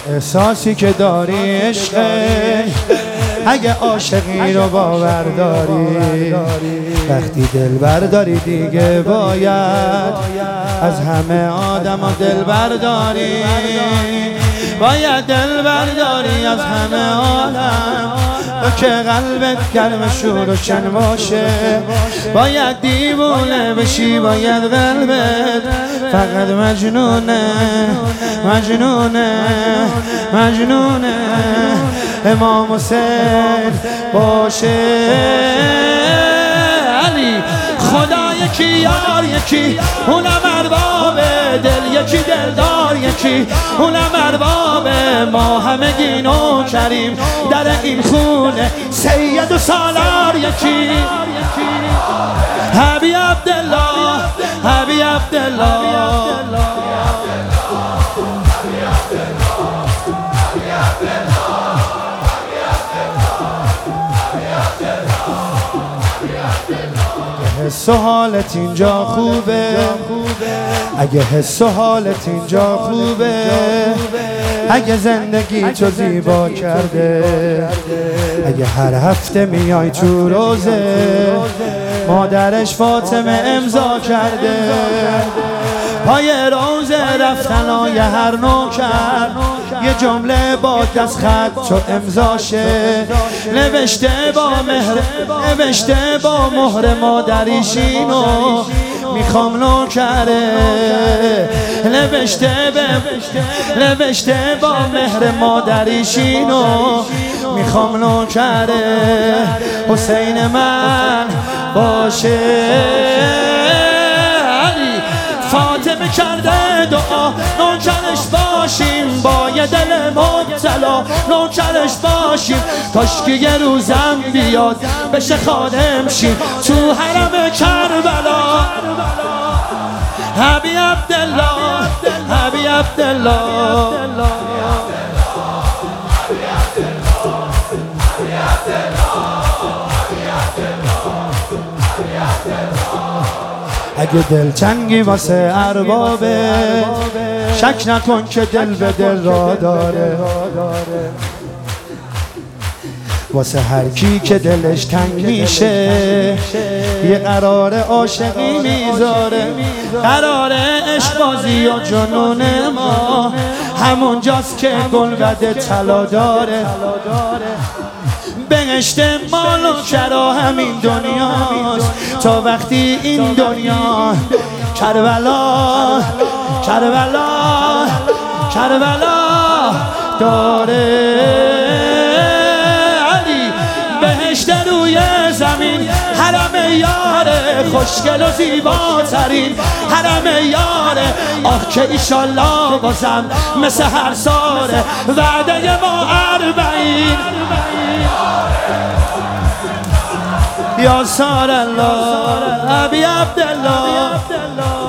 احساسی که داری عشقه، اگه عاشقی رو باور داری، وقتی دل برداری دیگه باید از همه آدم ها دل برداری، باید دل برداری از همه آدم، تو که قلبت گرم شور و شن باشه، باید دیوونه بشی، باید قلبت فقط مجنونه مجنونه مجنونه امام حسین باشه. علی خدا یکی، یار یکی، اونم ارباب دل، یکی دلدار یکی، اونم ارباب ما، همگی نوکریم در این خونه، سید و سالار یکی. حبی عبدالله حبی عبدالله حس و حالت اینجا خوبه، اگه حس و حالت اینجا خوبه، اگه زندگی تو زیبا کرده، اگه هر هفته میای تو روزه، مادرش فاطمه امضا کرده، پای روزه رفتنای هر نوکر یه جمله با دست خط تو امضاشه، نوشته با مهر، نوشته با مهر مادریشینو میخوام نوکره، نوشته با مهر مادریشینو میخوام نوکره، حسین من باشه. فاطمه کرده دعا نوکرش باشیم، با یه دل مبتلا نوکرش باشیم، کاش که یه روزم بیاد بشه خادم شیم تو حرم کربلا. حبی عبدالله حبی عبدالله اگه دلتنگی واسه اربابه، شک نکن که دل به دل را داره، واسه هر کی که دلش تنگ میشه یه قرار عاشقی میذاره، قرار عشق بازی و جنون ما همونجاست که گلبد طلا داره، بهشت مال و کرا همین دنیاست، تا وقتی این دنیا کربلا کربلا کربلا داره. علی بهشت روی زمین، حرم یاره خوشگل و زیباترین، حرم یاره آه که ایشالله بازم مثل هر ساره، وعده ما 40 یا سار الله حبی عبدالله.